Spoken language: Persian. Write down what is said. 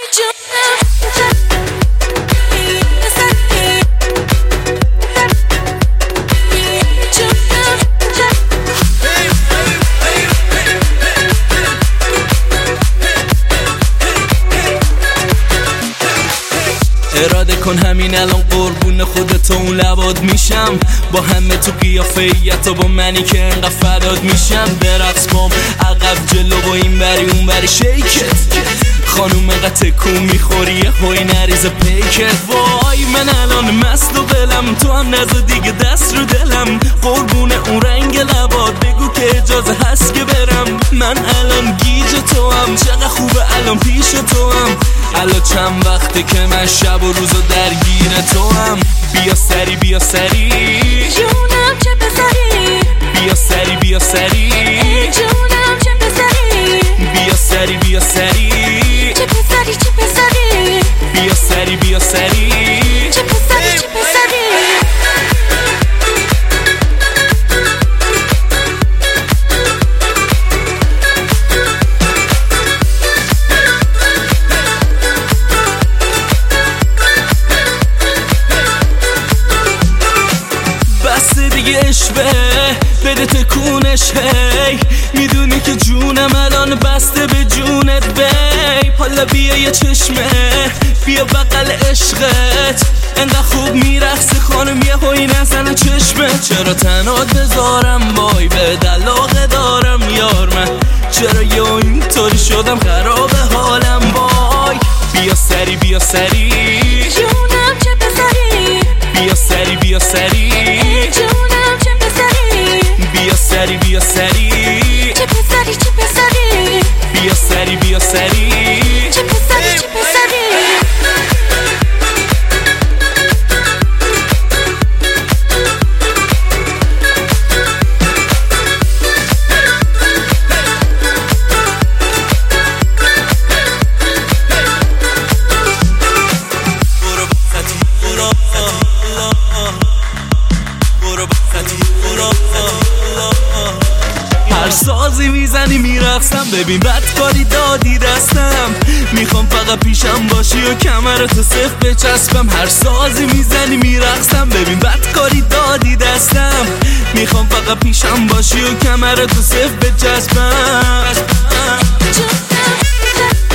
اراده کن همین الان قربون خودت و اون لبات میشم، با همه تو قیافیت و با منی که انقدر فدات میشم. برقص بام عقب جلو و این بری اون بری شیکت، خانوم انقدر تکون میخوری هوی نریز پیکت. وای من الان مست و قلم، تو هم نزا دیگه دست رو دلم. قربون اون رنگ لبات بگو که اجازه هست که برم. من الان گیج تو هم، چقدر خوبه الان پیش تو هم. الان چند وقته که من شب و روزو درگیر تو هم. بیا سری بیا سری جونم چه پسری، بیا سری بیا سری جونم چه پسری، بیا سری بیا سری چه پسری چه پسری، بیا سری بیا سری چه پسری چه پسری. اشبه بده تکونش هی، میدونی که جونم الان بسته به جونت بی. حالا بیا یه چشمه بیا بغل عشقت، انقدر خوب میرقصی خانم یه هوی نزنه چشمه. چرا تنات بذارم وای به علاقه دارم یار من، چرا یه اینطوری شدم خراب حالم وای. بیا سری بیا سری جونم چه پسری، بیا سری بیا سری جونم چه پسری، بیا سری بیا سری چه پسری چه پسری، بیا سری بیا سری چه پسری چه پسری. هر سازی میزنی میرقصم، ببین بدکاری دادی دستم. میخوام فقط پیشم باشی و کمرتو صف بچسبم. هر سازی میزنی میرقصم، ببین بدکاری دادی دستم. میخوام فقط پیشم باشی و کمرتو صف بچسبم.